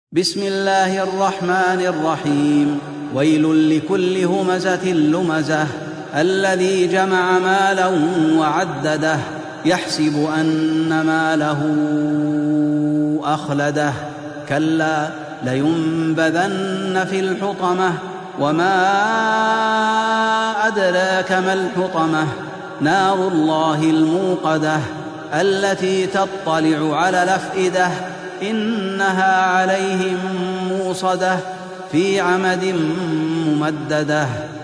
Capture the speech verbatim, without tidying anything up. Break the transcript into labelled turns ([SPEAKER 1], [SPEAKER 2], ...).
[SPEAKER 1] بسم الله الرحمن الرحيم. ويل لكل همزة لمزة الذي جمع مالا وعدده يحسب أن ماله أخلده كلا لينبذن في الحطمة وما أدراك ما الحطمة نار الله الموقدة التي تطلع على الأفئدة إنها عليهم موصدة في عمد ممددة.